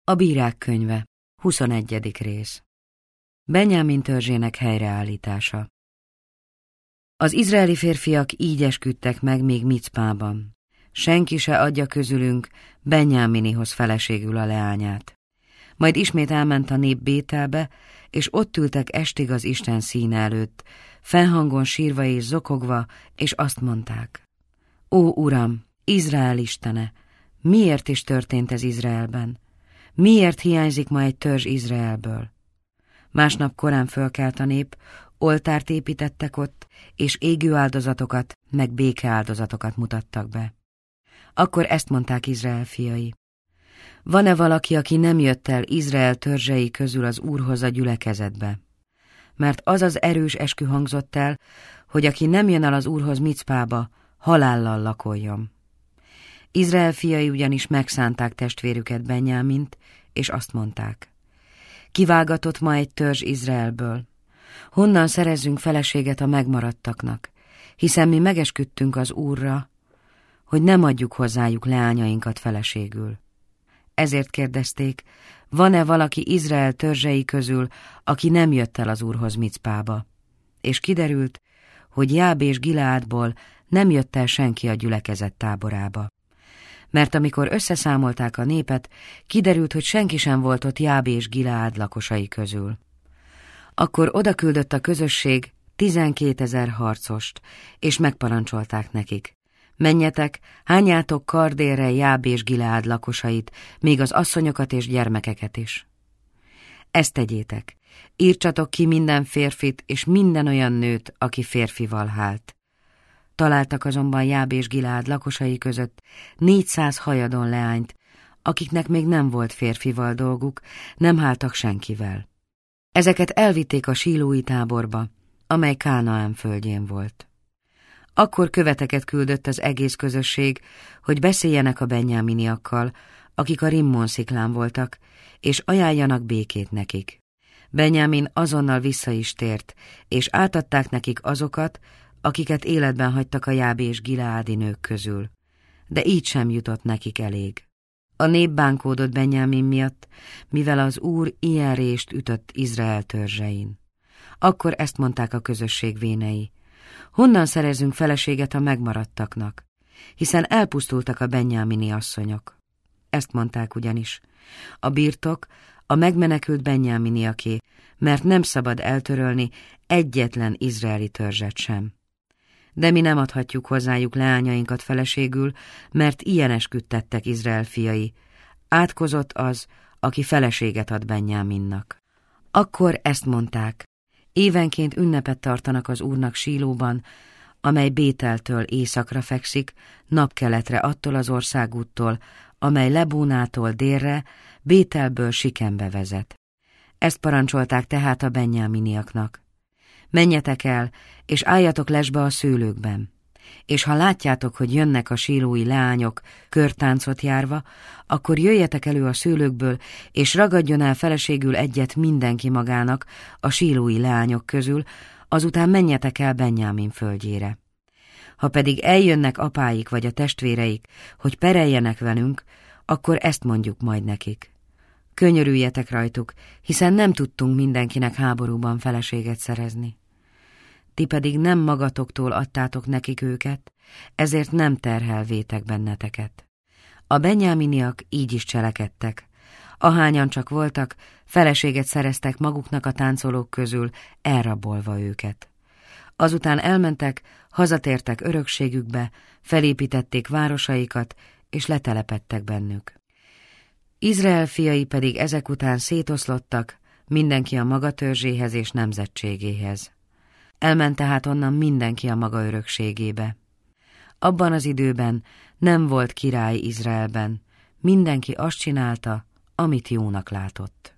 A Bírák könyve, 21. rész. Benjámin törzsének helyreállítása. Az izraeli férfiak így esküdtek meg még Micpában. Senki se adja közülünk Benjáminihoz feleségül a leányát. Majd ismét elment a nép Bételbe, és ott ültek estig az Isten színe előtt, fennhangon sírva és zokogva, és azt mondták: Ó, Uram, Izrael istene, miért is történt ez Izraelben? Miért hiányzik ma egy törzs Izraelből? Másnap korán fölkelt a nép, oltárt építettek ott, és égő áldozatokat, meg békeáldozatokat mutattak be. Akkor ezt mondták Izrael fiai: Van-e valaki, aki nem jött el Izrael törzsei közül az Úrhoz a gyülekezetbe? Mert az az erős eskü hangzott el, hogy aki nem jön el az Úrhoz Micpába, halállal lakoljon. Izrael fiai ugyanis megszánták testvérüket, Benjámint, és azt mondták: Kivágatott ma egy törzs Izraelből. Honnan szerezzünk feleséget a megmaradtaknak, hiszen mi megesküdtünk az Úrra, hogy nem adjuk hozzájuk leányainkat feleségül. Ezért kérdezték: Van-e valaki Izrael törzsei közül, aki nem jött el az Úrhoz Micpába? És kiderült, hogy Jábés Gileádból nem jött el senki a gyülekezet táborába. Mert amikor összeszámolták a népet, kiderült, hogy senki sem volt ott Jábés Gileád lakosai közül. Akkor odaküldött a közösség 12 000 harcost, és megparancsolták nekik: Menjetek, hányátok kardérre Jábés Gileád lakosait, még az asszonyokat és gyermekeket is. Ezt tegyétek, írtsatok ki minden férfit és minden olyan nőt, aki férfival hált. Találtak azonban Jábés Gileád lakosai között 400 hajadon leányt, akiknek még nem volt férfival dolguk, nem háltak senkivel. Ezeket elvitték a sílói táborba, amely Kánaán földjén volt. Akkor követeket küldött az egész közösség, hogy beszéljenek a benjáminiakkal, akik a Rimmon sziklán voltak, és ajánljanak békét nekik. Benjámin azonnal vissza is tért, és átadták nekik azokat, akiket életben hagytak a Jábés Gileádi nők közül, de így sem jutott nekik elég. A nép bánkódott Benjámin miatt, mivel az Úr ilyen rést ütött Izrael törzsein. Akkor ezt mondták a közösség vénei: Honnan szerezzünk feleséget a megmaradtaknak, hiszen elpusztultak a benjámini asszonyok. Ezt mondták ugyanis: A birtok a megmenekült benjáminiaké, mert nem szabad eltörölni egyetlen izraeli törzset sem. De mi nem adhatjuk hozzájuk leányainkat feleségül, mert ilyen esküdtettek Izrael fiai: Átkozott az, aki feleséget ad Benjáminnak. Akkor ezt mondták: Évenként ünnepet tartanak az Úrnak Sílóban, amely Bételtől északra fekszik, napkeletre attól az országúttól, amely Lebónától délre, Bételből Sikembe vezet. Ezt parancsolták tehát a benjáminiaknak: Menjetek el, és álljatok lesbe a szőlőkben, és ha látjátok, hogy jönnek a sílói leányok körtáncot járva, akkor jöjjetek elő a szőlőkből, és ragadjon el feleségül egyet mindenki magának a sílói leányok közül, azután menjetek el Benjámin földjére. Ha pedig eljönnek apáik vagy a testvéreik, hogy pereljenek velünk, akkor ezt mondjuk majd nekik: Könyörüljetek rajtuk, hiszen nem tudtunk mindenkinek háborúban feleséget szerezni. Ti pedig nem magatoktól adtátok nekik őket, ezért nem terhelvétek benneteket. A benjáminiak így is cselekedtek. Ahányan csak voltak, feleséget szereztek maguknak a táncolók közül, elrabolva őket. Azután elmentek, hazatértek örökségükbe, felépítették városaikat, és letelepedtek bennük. Izrael fiai pedig ezek után szétoszlottak, mindenki a maga törzséhez és nemzetségéhez. Elment tehát onnan mindenki a maga örökségébe. Abban az időben nem volt király Izraelben, mindenki azt csinálta, amit jónak látott.